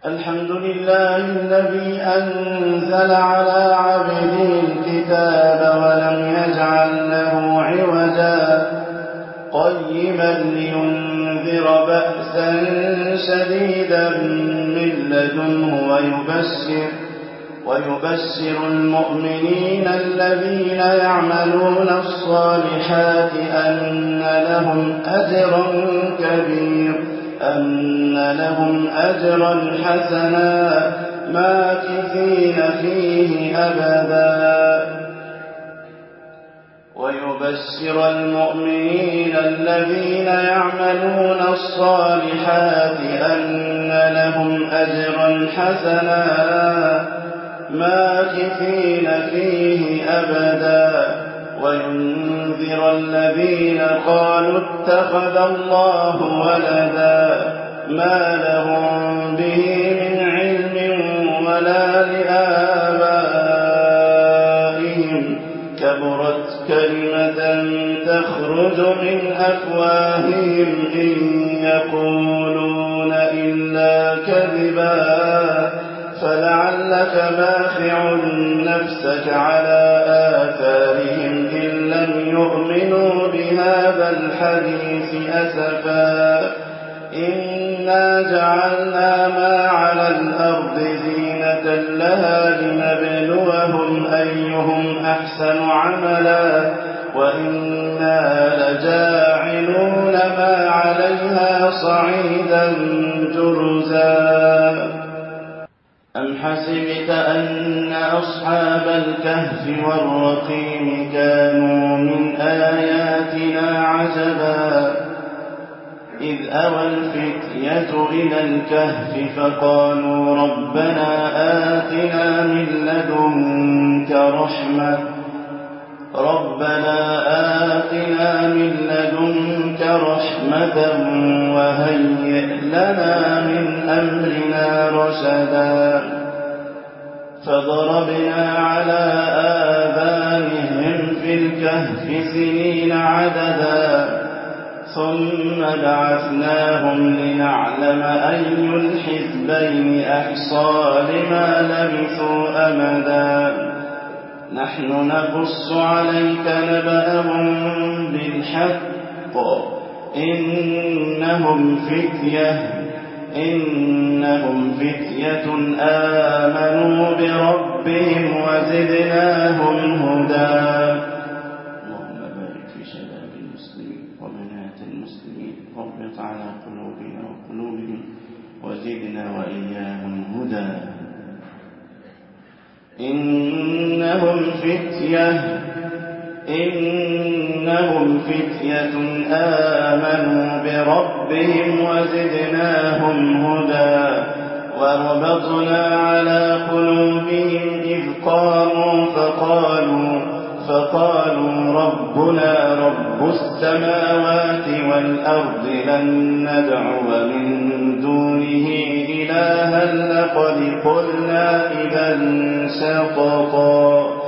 الحمد لله الذي أنزل على عبده الكتاب ولم يجعل له عوجا قيما لينذر بأسا شديدا من لدنه ويبشر المؤمنين الذين يعملون الصالحات أن لهم أجرا حسنا ماكثين فيه أبدا. ويبشر المؤمنين الذين يعملون الصالحات أن لهم أجرا حسنا ماكثين فيه أبدا. وينذر الذين قالوا اتخذ الله ولدا ما لهم به من علم ولا لآبائهم كبرت كلمة تخرج من أفواههم إن يقولون إلا كذبا فلعلك باخع نفسك على آثارهم إن لم يؤمنوا بهذا الحديث أسفا. إنا جعلنا ما على الأرض زينة لها لنبلوهم أيهم أحسن عملا وإنا لجاعلون ما عليها صعيدا جرزا. أم حسبت أن أصحاب الكهف والرقيم كانوا من آياتنا عجبا إذ أوى الفتية إلى الكهف فقالوا ربنا آتنا من لدنك رحمة وهيئ لنا من أمرنا رشدا. فضربنا على آذانهم في الكهف سنين عددا ثم بعثناهم لنعلم أي الحزبين أحصى لما لبثوا أمدا. نحن نقص عليك نبأهم بالحق إنهم فتية آمنوا بربهم وزدناهم هدى. اللهم بارك في شباب المسلمين وبنات المسلمين واربط على قلوبنا وقلوبهم وزدنا وإياهم هدى. إنهم فتية آمنوا بربهم وزدناهم هدى. وربطنا على قلوبهم إذ قاموا فقالوا ربنا رب السماوات والأرض لن ندعو من دونه إلها لقد قلنا إذا شططا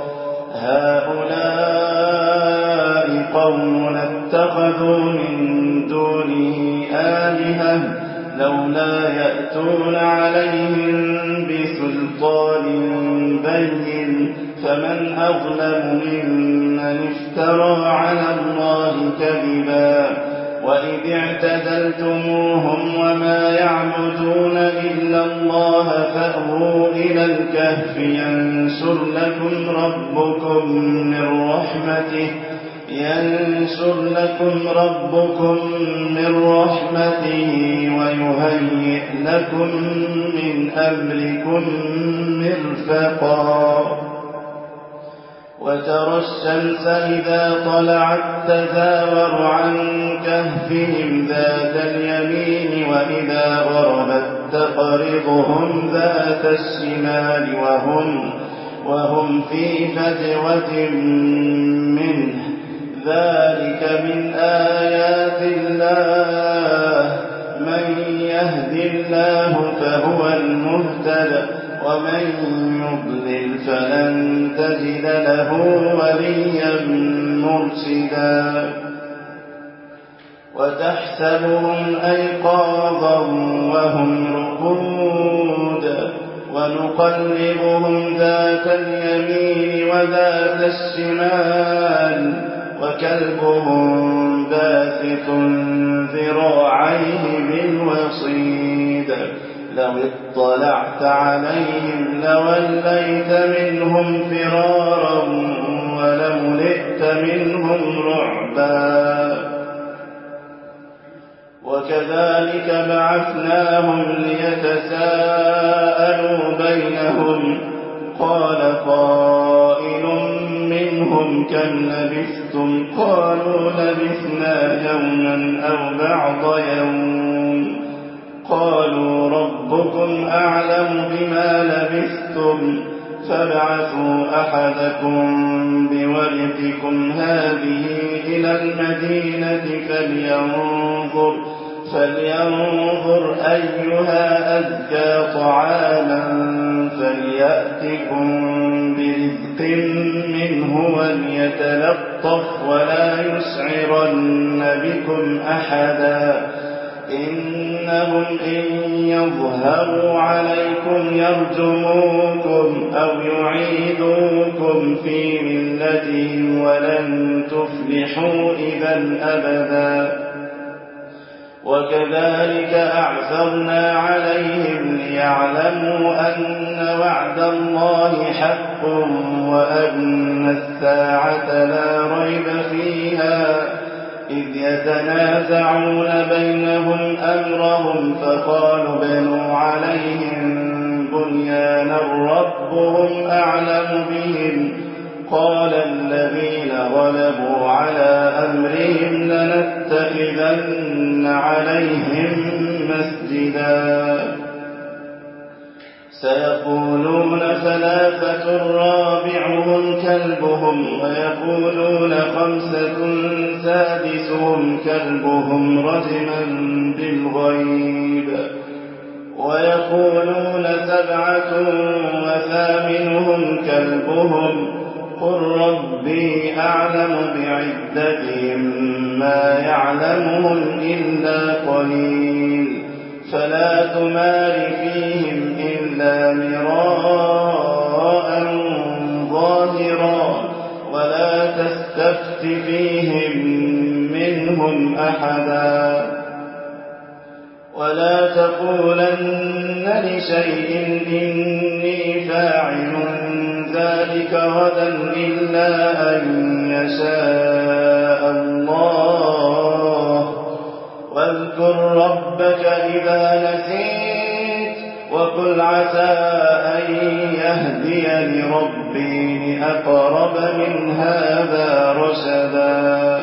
هؤلاء قوم اتخذوا من دونه آلهة لولا يأتون عليهم بسلطان بين فمن أظلم ممن افترى على الله كذبا. وإذ اعتزلتموهم وما يعبدون إلا الله فأووا إلى الكهف ينشر لكم ربكم من رحمته ويهيئ لكم من أمركم مرفقا. وترى الشمس إذا طلعت تزاور عن كهفهم ذات اليمين وإذا غربت تقرضهم ذات الشمال وهم في فجوة منه ذلك من آيات الله من يهد الله فهو المهتد ومن يضلل فلن تجد له وليا مرشدا. وتحسبهم أيقاظا وهم رقود ونقلبهم ذات اليمين وذات الشمال وكلبهم باسط ذراعيه بالوصيد لو اطلعت عليهم لوليت منهم فرارا ولملئت منهم رعبا وكذلك بعثناهم ليتساءلوا بينهم قال قائل منهم كم لبثتم قالوا لبثنا يوما أو بعض يوم قالوا ربكم أعلم بما لبثتم فابعثوا أحدكم بورقكم هذه إلى المدينة فلينظر أيها أزكى طعاما فليأتكم برزق منه وليتلطف ولا يشعرن بكم أحدا إنهم إن يظهروا عليكم يرجموكم أو يعيدوكم في ملتهم ولن تفلحوا إذا أبدا وكذلك أعثرنا عليهم ليعلموا أن وعد الله حق وأن الساعة لا ريب فيها إذ يتنازعون بينهم أمرهم فقالوا بنوا عليهم بنيانا ربهم أعلم بهم قال الذين غلبوا على أمرهم لنتخذن عليهم مسجدا سيقولون ثلاثة رابعهم كلبهم ويقولون خمسة سادسهم كلبهم رجما بالغيب ويقولون سبعة وثامنهم كلبهم قل ربي أعلم بعدتهم ما يعلمهم إلا قليل فلا تمار فيهم إلا مراء ظاهرا ولا تستفت فيهم منهم أحدا ولا تقولن لشيء إني فاعل ذلك غدا إلا أن يشاء الله واذكر ربك إذا نسيت وقل عسى أن يهديني ربي لأقرب من هذا رشدا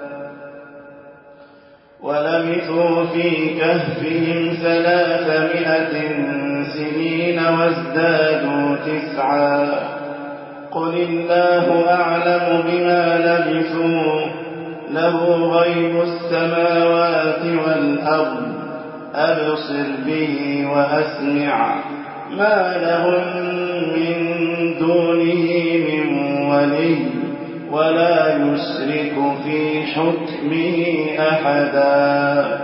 ولبثوا في كهفهم 300 سنين وازدادوا 9 قل الله أعلم بما لبثوا له غيب السماوات والأرض أبصر به وأسمع ما لهم من دونه من ولي ولا يشرك في حكمه أحدا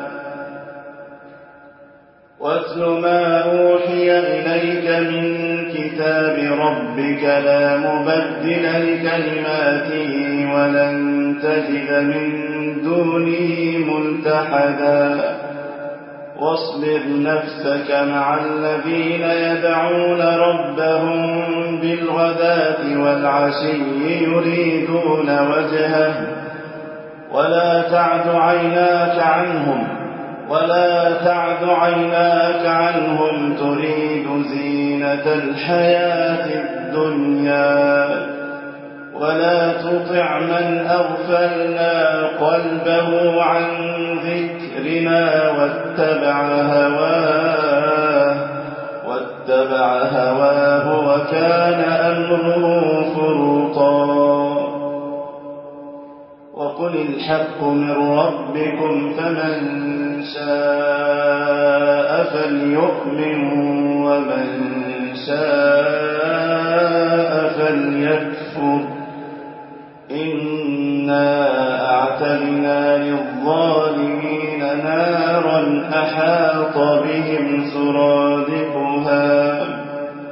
واتل ما أوحي إليك من كتاب ربك لا مبدل لكلماته ولن تجد من دونه ملتحدا واصبر نفسك مع الذين يدعون ربهم بالغداة والعشي يريدون وجهه ولا تعد عيناك عنهم تريد زينة الحياة الدنيا ولا تطع من أغفلنا قلبه عن ذكرنا واتبع هواه وكان أمره فرطا وقل الحق من ربكم فمن شاء فليؤمن ومن شاء فليكفر إنا أعتدنا للظالمين نارا أحاط بهم سرادقها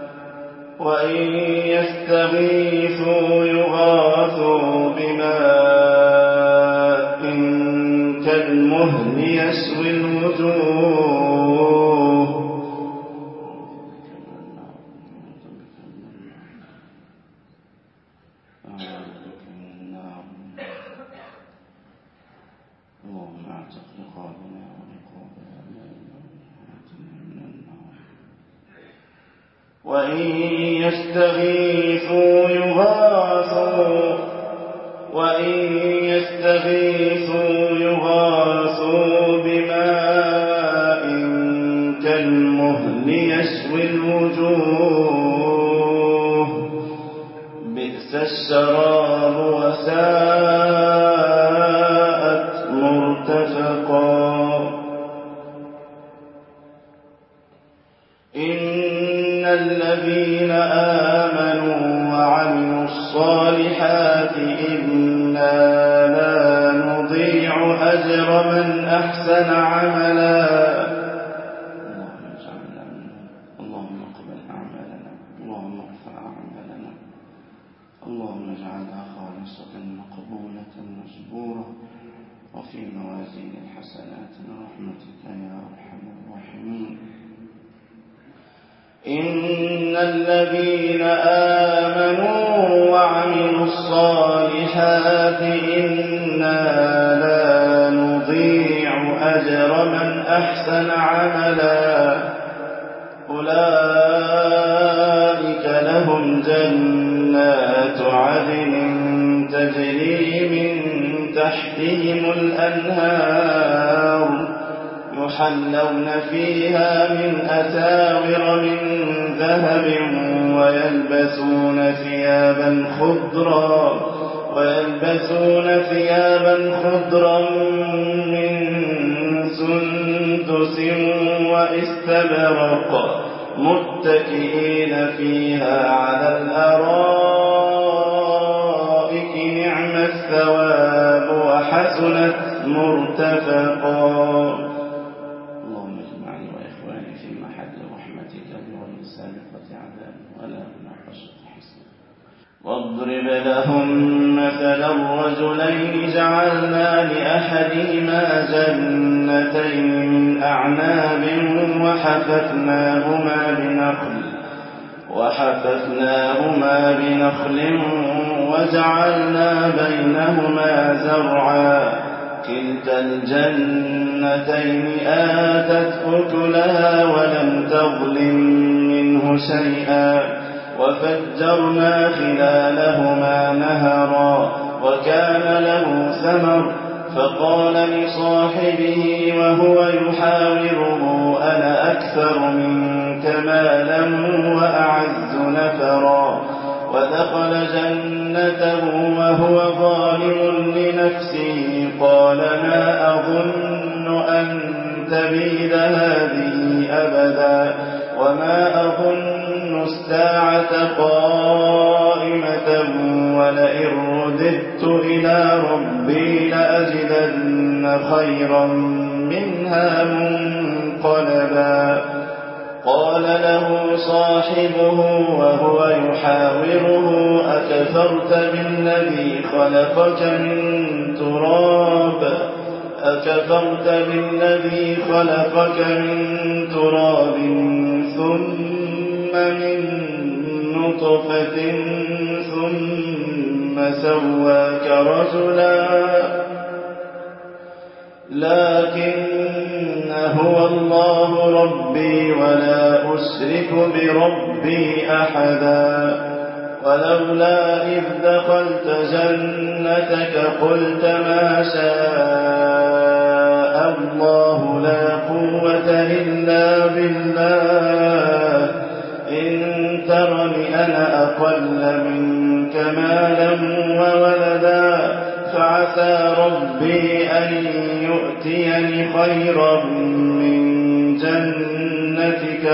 وإن يستغيثوا يغاثوا بماء كالمهل يشوي الوجوه بئس الشراب وساءت مرتفقا إن الذين آمنوا وعملوا الصالحات إنا لا نضيع أجر من أحسن عملا. اللهم اقبل أعمالنا، اللهم ارفع أعمالنا، اللهم اجعلها خالصة مقبولة مجبورة وفي موازين الحسنات برحمتك يا أرحم الراحمين. إن الذين آمنوا وعملوا الصالحات إنا لا نضيع أجر من أحسن عملا أولئك لهم جنات عدن تجري من تحتهم الأنهار يحلون فيها من أساور من ذهب ويلبسون ثيابا خضرا من سندس واستبرق متكئين فيها على الأرائك نعم الثواب وحسنت مرتفقا. واضرب لهم مثلا الرجلين جعلنا لأحدهما جنتين من أعناب وحففناهما بنخل وجعلنا بينهما زرعا كلتا الجنتين آتت أكلها ولم تظلم منه شيئا وفجرنا خلالهما نهرا وكان له ثمر فقال لصاحبه وهو يحاوره أنا أكثر منك مالا وأعز نفرا ودخل جنته وهو ظالم لنفسه قال ما أظن أن تبيد هذه أبدا وما أظن الساعة قائمة ولئن رددت إلى ربي لأجدن خيرا منها منقلبا. قال له صاحبه وهو يحاوره أكفرت بالذي خلقك من تراب ثم من نطفة ثم سواك رجلا لكن هو الله ربي ولا أشرك بربي أحدا ولولا إذ دخلت جنتك قلت ما شاء الله لا قوة إلا بالله إن ترني أنا أقل منك مالا وولدا فعسى ربي أن يؤتيني خيرا من جنتك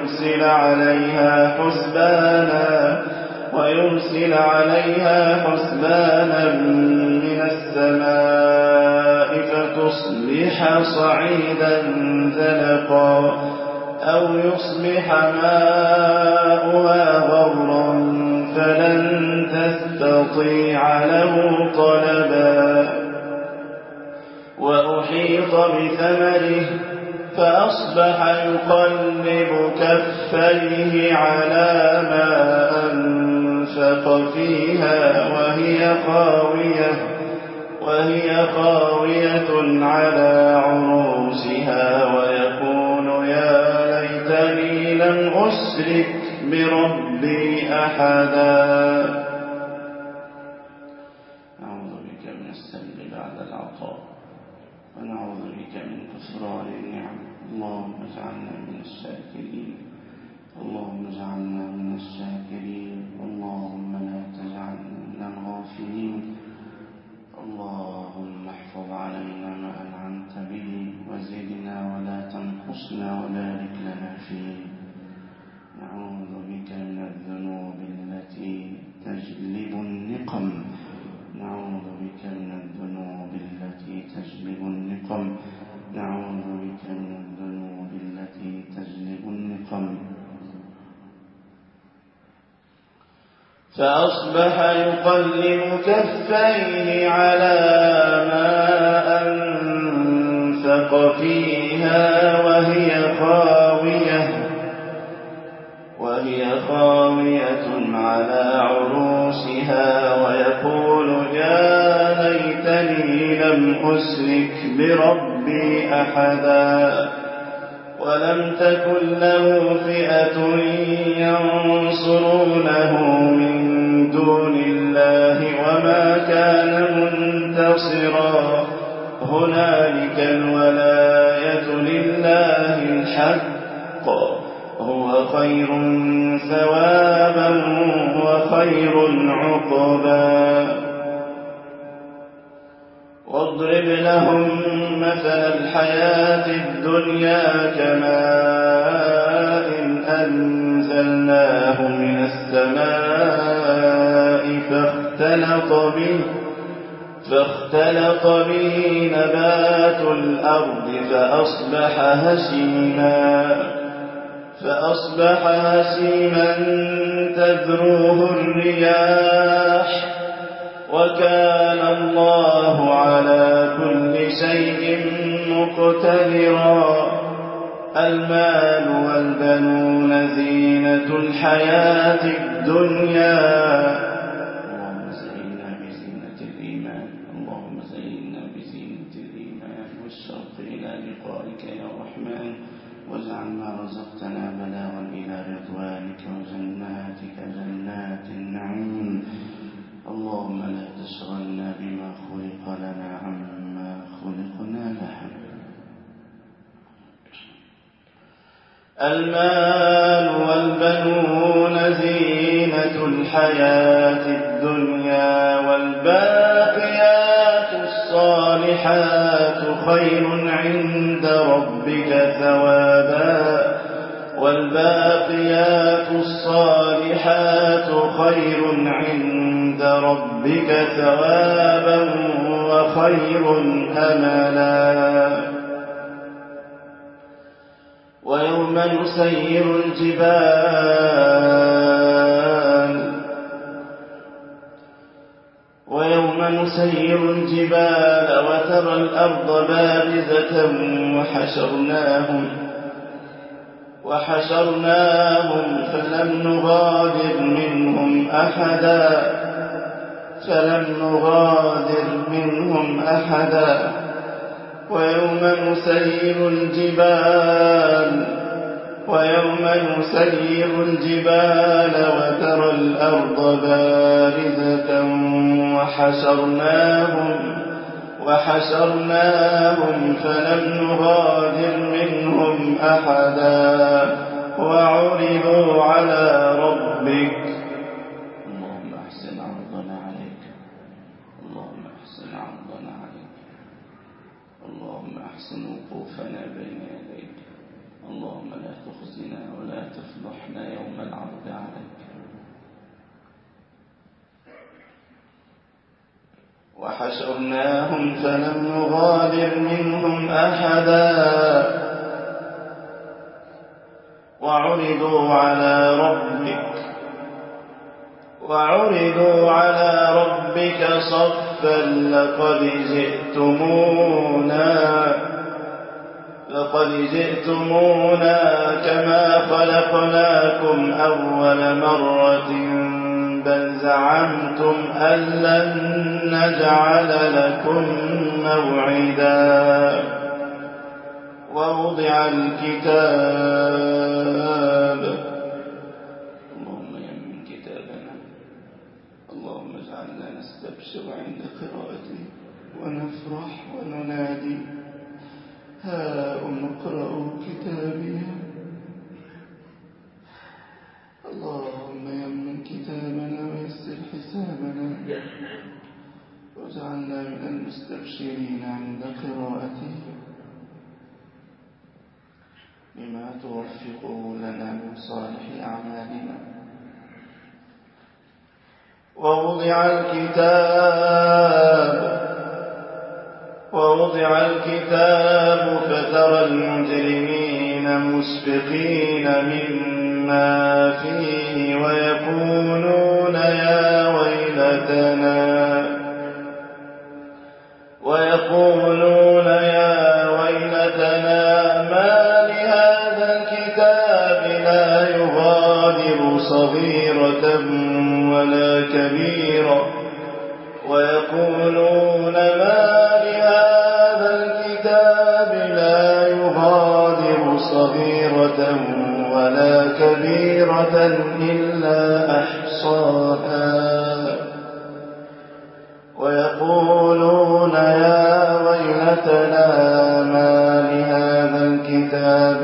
ويرسل عليها حسبانا من السماء فتصبح صعيدا زلقا أو يصبح ماؤها غورا فلن تستطيع له طلبا وأحيط بثمره فأصبح يقلب كفيه على ما أنفق فيها وهي خاوية على عروشها ويقول يا ليتني لم أشرك بربي أحدا. نعوذ بك من السلب بعد العطاء، ونعوذ بك من كفران النعم. اللهم اجعلنا من الشاكرين، اللهم اجعلنا من الشاكرين، اللهم لا تجعلنا من الغافلين. اللهم احفظ علينا ما أنعمت به، وزدنا ولا تنقصنا، وبارك لنا فيه. نعوذ بك من الذنوب التي تجلب النقم، نعوذ بك من الذنوب التي تجلب النقم، نعوذ بك من الذنوب التي تجلب النقم. فأصبح يقلب كفيه على ما أنفق فيها وهي خاوية على عروشها، ويقول يا ليتني لم أشرك بربي أحدا. ولم تكن له فئة ينصرونه من دون الله، وما كان منتصرا. هنالك الولاية لله الحق، هو خير ثوابا وخير عقبا. واضرب لهم مثل الحياة الدنيا كماء أنزلناه من السماء فاختلط به نبات الأرض فأصبح هشيما تذروه الرياح، وكان الله على كل شيء مقتدرا. المال والبنون زينة الحياة الدنيا. اللهم زينا بزينة الإيمان، اللهم زينا بزينة الإيمان والشوق إلى لقائك يا رحمن، واجعل ما رزقتنا بلاغا إلى رضوانك وجناتك جنات النعيم. اللهم لا تشغلنا بما خلق لنا عما خلقنا له. المال والبنون زينة الحياة الدنيا، والباقيات الصالحات خير عند ربك ثوابا، والباقيات الصالحات خير عند ربك ثوابا وخير أملا. ويوم نسير الجبال وترى الأرض بارزة وحشرناهم فلم نغادر منهم أحدا. ويوم نسير الجبال وترى الأرض بارزة وحشرناهم فلم نغادر منهم أحدا. وعرضوا على ربك. اللهم أحسن عرضنا عليك، اللهم أحسن عرضنا عليك، اللهم أحسن وقوفنا بين يديك، اللهم لا تخزنا ولا تفضحنا يوم العرض عليك. وحشرناهم فلم نغادر منهم أحدا. وعرضوا على ربك صفا لقد جئتمونا كما خلقناكم أول مرة، بل زعمتم أن لن نجعل لكم موعدا. ووضع الكتاب. اللهم يمن كتابنا، اللهم اجعلنا نستبشر عند قراءته ونفرح وننادي هاؤم اقرءوا كتابيه. اللهم يمن كتابنا ويسر حسابنا واجعلنا من المستبشرين عند قراءته بما توفقه لنا من صالح أعمالنا. ووضع الكتاب فترى المجرمين مشفقين مما فيه ويقولون يا ويلتنا ما لهذا الكتاب لا يغادر صغيرة ولا كبيرة ويقولون ما لهذا الكتاب لا يغادر صغيرة ولا كبيرة إلا أحصاها ويقولون يا ويلتنا ما لهذا الكتاب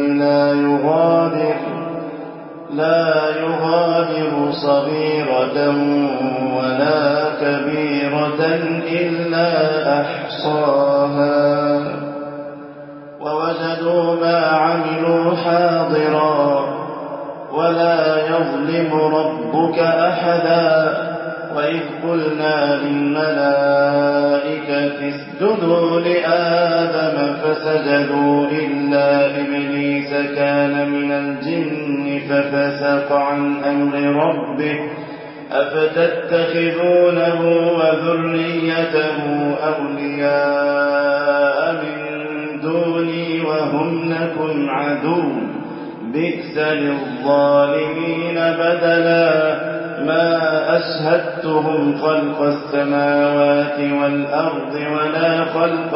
لا يغادر صغيرة ولا كبيرة إلا أحصاها ووجدوا ما عملوا حاضرا ولا يظلم ربك أحدا. وإذ قلنا للملائكة اسجدوا لآدم فسجدوا إلا إبليس كان من الجن ففسق عن أمر ربه أفتتخذونه وذريته أولياء من دوني وهم لكم عدو بئس للظالمين بدلا. ما أشهدتهم خلق السماوات والأرض ولا خلق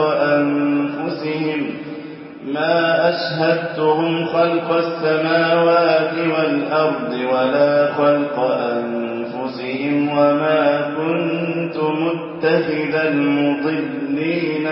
أنفسهم وما كنت متخذ المضلين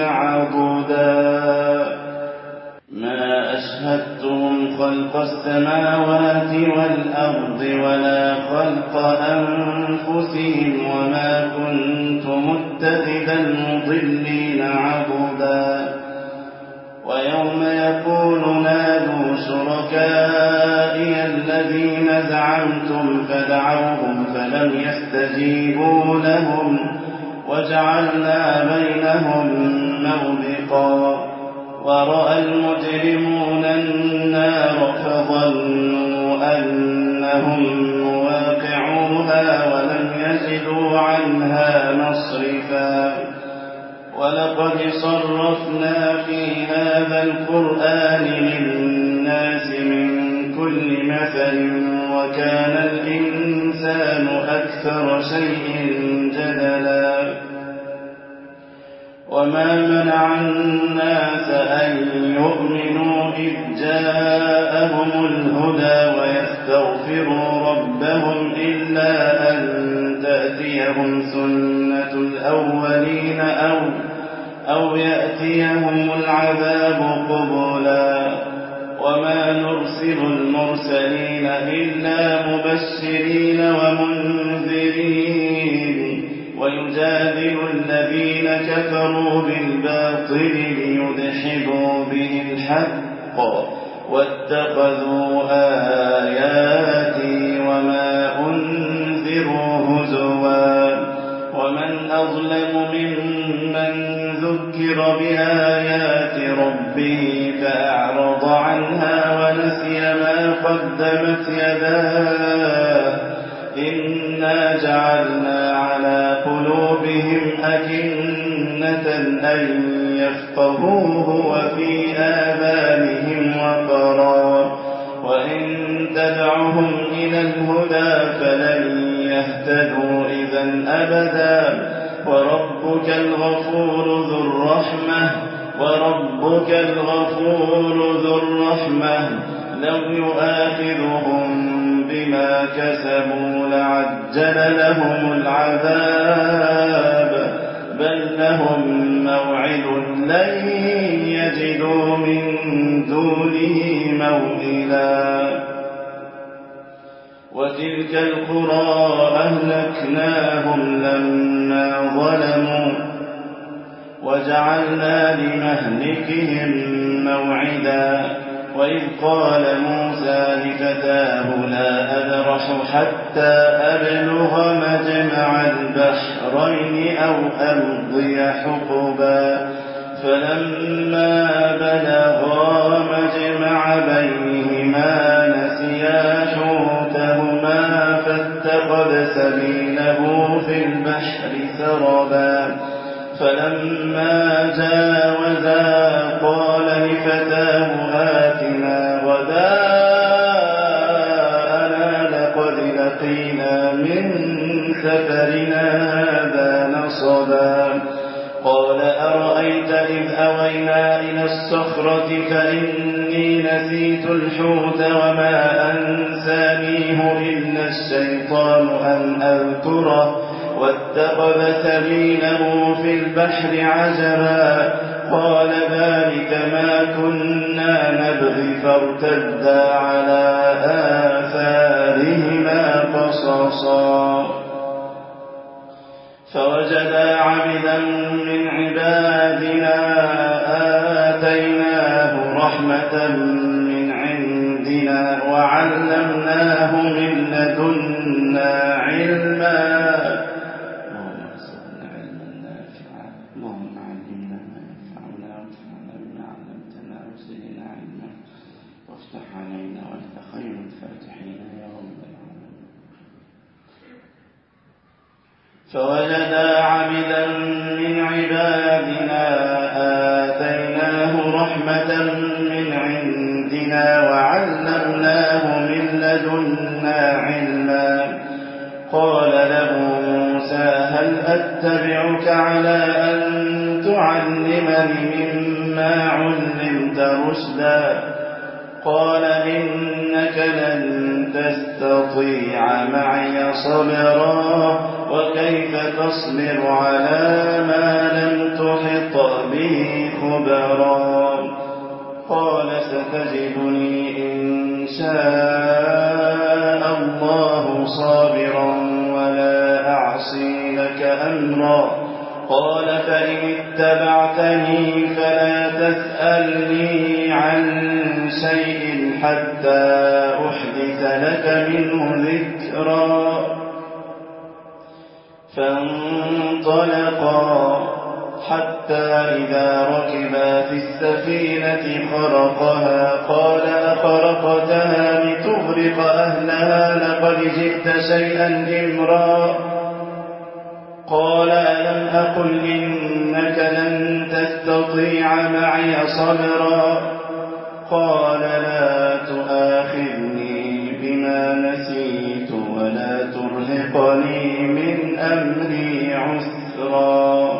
عضدا. ما أشهدتهم خلق السماوات والأرض ولا خلق أنفسهم وما كنت متخذ المضلين عضدا. ويوم يقول نادوا شركائي الذين زعمتم فدعوهم فلم يستجيبوا لهم وجعلنا بينهم موبقا. ورأى المجرمون النار فظنوا أنهم مواقعوها ولم يجدوا عنها مصرفا. ولقد صرفنا في هذا القرآن للناس من كل مثل وكان الإنسان أكثر شيء جدلا. وما منع الناس أن يؤمنوا إذ جاءهم الهدى ويستغفروا ربهم إلا أن تأتيهم سنة الأولين أو يأتيهم العذاب قبلا. وما نرسل المرسلين إلا مبشرين ومنذرين ويجادل الذين كفروا بالباطل ليدحضوا به الحق واتخذوا آياتي وما أنذروا هزوا. ومن أظلم ممن ذكر بآيات ربه فأعرض عنها ونسي ما قدمت يداه إنا جعلنا على قلوبهم أكنة أن يفقهوه وفي آذانهم وقرا وإن تدعهم إلى الهدى فلن يهتدوا إذا أبدا. وربك الغفور ذو الرحمة وربك الغفور ذو الرحمة لو يؤاخذهم بما كسبوا لعجل لهم العذاب بل لهم موعد لن يجدوا من دونه موئلا وتلك القرى أهلكناهم لما ظلموا وجعلنا لمهلكهم موعدا وإذ قال موسى لفتاه لا أبرح حتى أبلغ مجمع البحرين أو أمضي حقبا فلما بلغا مجمع بينهما نسيا حوتهما فاتخذ سبيله في البحر سربا فلما جاوزا قال لفتاه آتنا غداءنا لقد لقينا من سفرنا هذا نصبا قال أرأيت إذ أوينا إلى الصخرة فإني نسيت الحوت وما أنسانيه إلا الشيطان أن أذكره واتخذ سبيله في البحر عجبا قال ذلك ما كنا نبغي فارتدا على آثارهما قصصا فوجدا عبدا من عبادنا آتيناه رحمة من عندنا وعلمناه من لدنا علما اللهم علمنا ما ينفعنا وانفعنا بما علمتنا وزدنا علما وافتح علينا وانت خير الفاتحين يا رب العالمين فوجدا عبدا من عبادنا آتيناه رحمة من عندنا وعلمناه من لدنا علما قال له موسى هل أتبعك على أن تعلمني مما علمت رشدا قال إنك لن تستطيع معي صبرا وكيف تصبر على ما لم تحط به خبرا قال ستجدني إن شاء الله صابرا ولا أعصي لك أمرا قال فإن اتبعتني فلا تسألني عن شيء حتى أحدث لك منه ذكرا فانطلقا حتى إذا ركبا في السفينة خرقها قال أخرقتها لتغرق أهلها لقد جئت شيئا إمرا قال ألم أقل إنك لن تستطيع معي صبرا قال لا تؤاخذني بما نسيت ولا ترهقني من أمري عسرا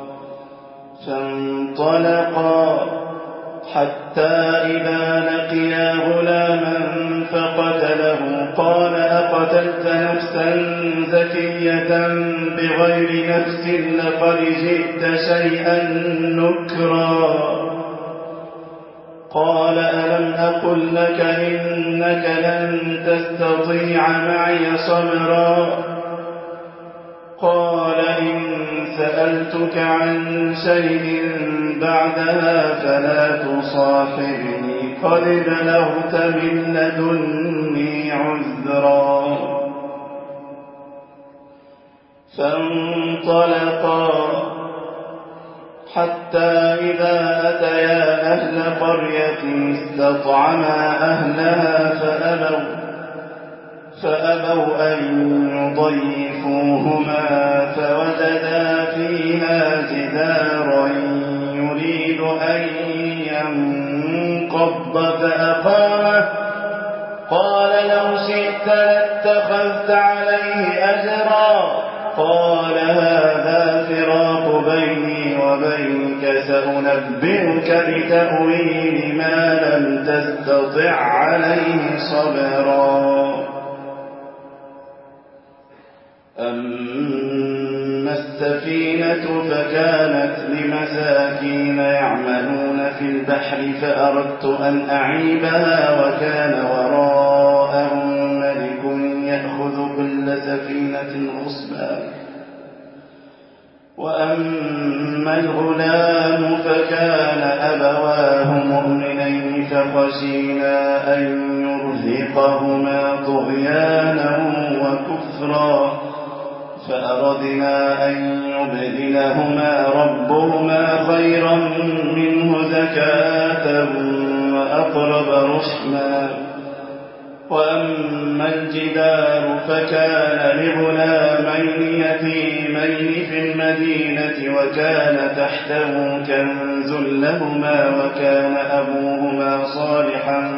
فانطلقا حتى إذا لقيا غلاما فقتله قال أقتلت نفسا زكية بغير نفس لقد جئت شيئا نكرا قال ألم أقل لك إنك لن تستطيع معي صبرا قال إن سألتك عن شيء بعدها فلا تصاحبني قد بلغت من لدني عذرا فانطلقا حتى إذا أتيا أهل قرية استطعما أهلها فأبوا أن يضيفوهما فوجدا فيها جدارا يريد أن ينقض فأقامه قال لو شئت لاتخذت عليه أجرا قال هذا فراق بيني وبينك سأنبئك بتأويل ما لم تستطع عليه صبرا. أما السفينة فكانت لمساكين يعملون في البحر فأردت أن أعيبها وكان وراءهم ملك يأخذ كل سفينة غصبا. وأما الغلام فكان أبواه مؤمنين فخشينا أن يرهقهما طغيانا وكفرا فأردنا أن يبدلهما ربهما خيرا منه زكاة وأقرب رحما. وأما الجدار فكان لغلامين يتيمين في المدينة وكان تحته كنز لهما وكان أبوهما صالحا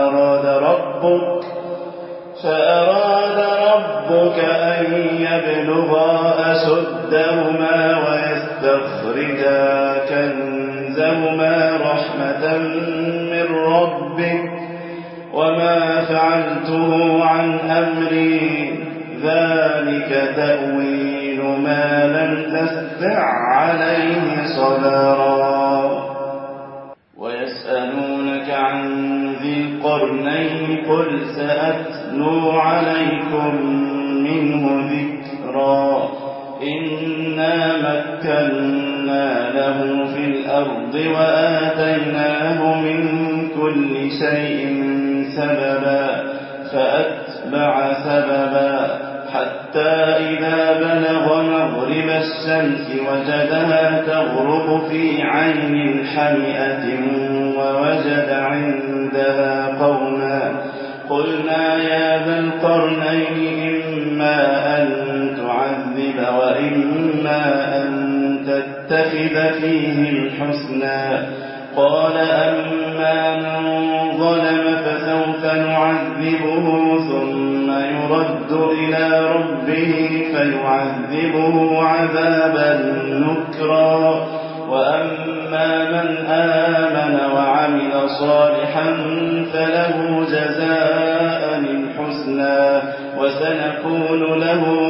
فأراد ربك أن يبلغا أشدهما ويستخرجا كنزهما رحمة من ربك وما فعلته عن أمري ذلك تأويل ما لم تستطع عليه صبرا. ويسألونك عن ذي القرنين قل سأتلو عليكم منه ذكرا. إنا مكنا له في الأرض وآتيناه من كل شيء سببا فأتبع سببا حتى إذا بلغ مغرب الشمس وجدها تغرب في عين حمئة ووجد عندها قوما قلنا يا ذا القرنين إما أن تعذب وإما أن تتخذ فيهم حسنا. قال أما من ظلم فسوف نعذبه ثم يرد إلى ربه فيعذبه عذابا نكرا. وأما من آمن وعمل صالحا فله جزاء الحسنى وسنقول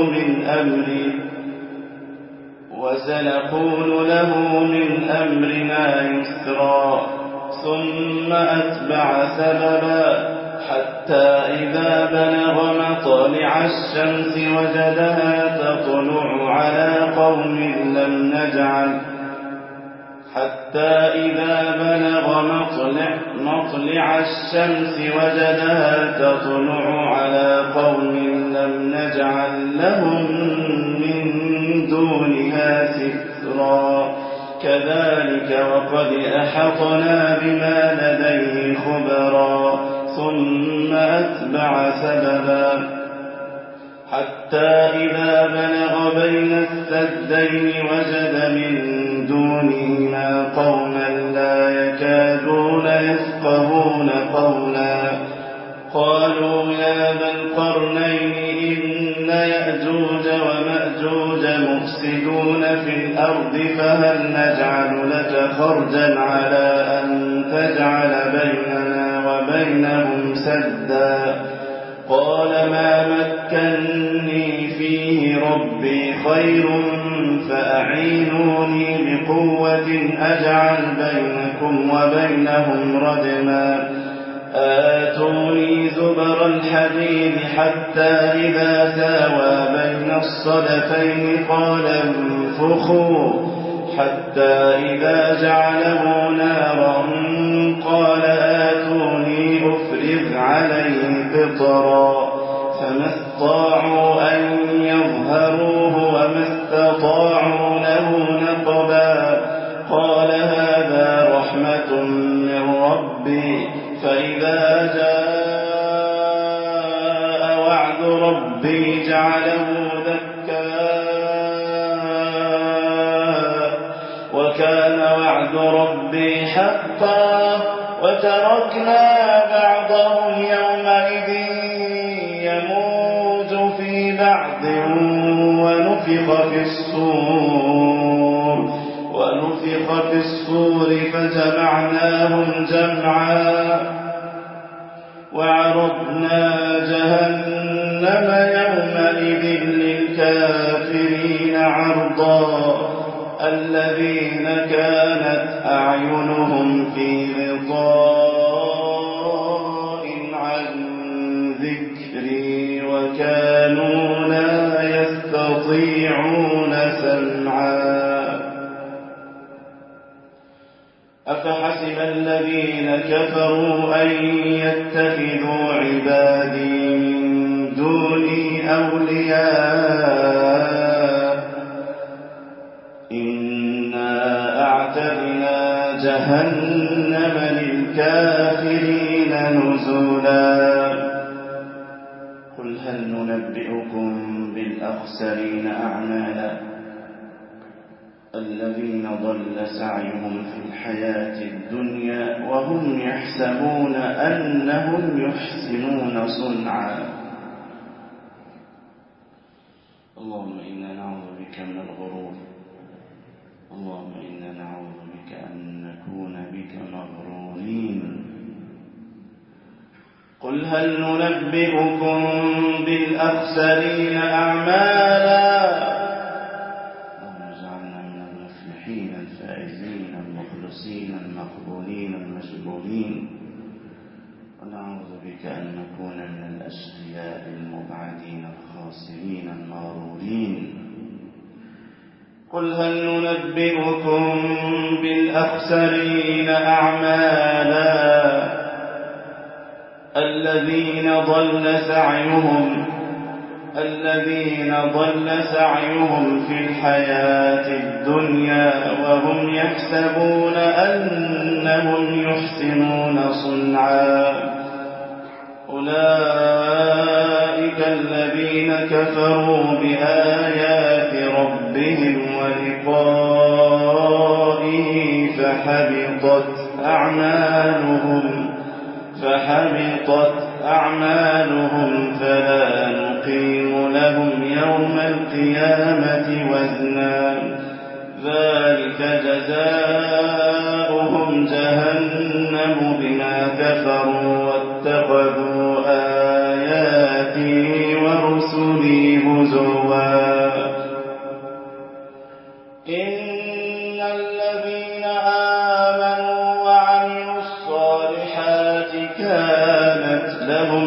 له من أمرنا يسرا. ثم أتبع سببا حتى إذا بلغ مطلع الشمس وجدها تطلع على قوم لم نجعل لهم من دونها سترا. كذلك وقد أحطنا بما لديه خبرا. ثم أتبع سببا حتى إذا بلغ بين السدين وجد من دونهما قوما لا يكادون يفقهون قولا. قالوا يا ذا القرنين إن يأجوج ومأجوج مفسدون في الأرض فهل نجعل لك خرجا على أن تجعل بيننا وبينهم سدا. قال ما مكني فيه ربي خير فأعينوني بقوة أجعل بينكم وبينهم ردما. آتوني زبر الحديد حتى إذا ساوى بين الصدفين قال انفخوا حتى إذا جعله نارا قال آتوني أفرغ عليه قطرا. فما استطاعوا أن يظهروه وما استطاعوا له نقبا. قال هذا رحمة من ربي فإذا جاء وعد ربي جعله دكا وكان وعد ربي حقا. وتركنا بعضهم يومئذ يموج في بعض ونفخ في الصور ونفخ في الصور فجمعناهم جمعا وعرضنا جهنم يومئذ للكافرين عرضا الذين كانت أعينهم في غطاء عن ذكري وكانوا لا يستطيعون سمعا أفحسب الذين كفروا أن يتخذوا عبادي من دوني أولياء إنا أعتدنا جهنم للكافرين نزلا قل هل ننبئكم بالأخسرين أعمالا الذين ضل سعيهم في الحياة الدنيا وهم يحسبون أنهم يحسنون صنعا اللهم إنا نعوذ بك من الغرور اللهم إنا نعوذ بك أن نكون بك مغرورين قل هل ننبئكم بالأخسرين أعمالا الفائزين المخلصين المقبولين المشغولين ونعوذ بك أن نكون من الأشقياء المبعدين الخاسرين المغرورين قل هل ننبئكم بالأخسرين أعمالا الذين ضل سعيهم في الحياة الدنيا وهم يحسبون أنهم يحسنون صنعا أولئك الذين كفروا بآيات ربهم ولقائه فحبطت أعمالهم فلا نقيم لهم يوم القيامة وزنا ذلك جزاؤهم جهنم بما كفروا واتخذوا آياتي ورسلي هزوا إن الذين آمنوا وعملوا الصالحات كانت لهم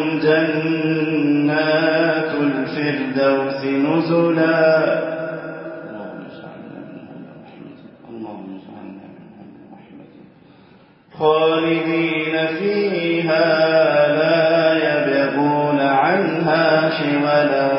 جنات الفردوس نزلا اللهم اجعلنا منهم برحمتك خالدين فيها لا يبغون عنها حولا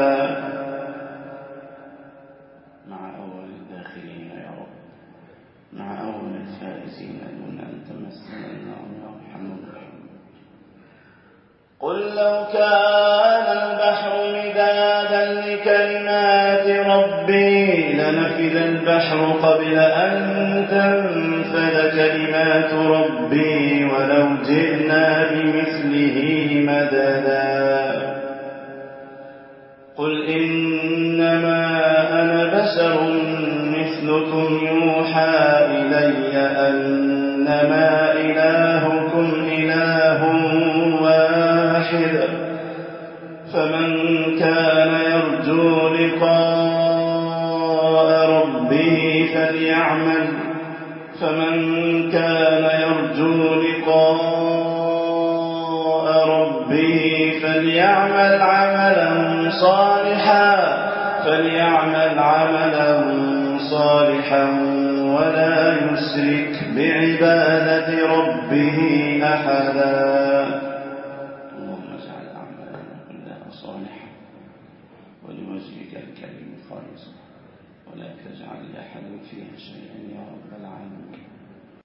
مع أول الداخلين يا رب مع أول الفائزين دون أن تمسنا النار يا أرحم الراحمين قل لو كان البحر مدادا لكلمات ربي لنفد البحر قبل أن تنفد كلمات ربي ولو جئنا بمثله مددا قل إنما أنا بشر مثلكم يوحى إلي أنما إلهكم إله واحد فمن كان يرجو لقاء ربه فليعمل عملا صالحا ولا يشرك بعبادة ربه أحدا اللهم اجعل أعمالنا كلها صالحة ولوجهك الكريم خالصا ولا تجعل لأحد فيها شيئا يا رب العالمين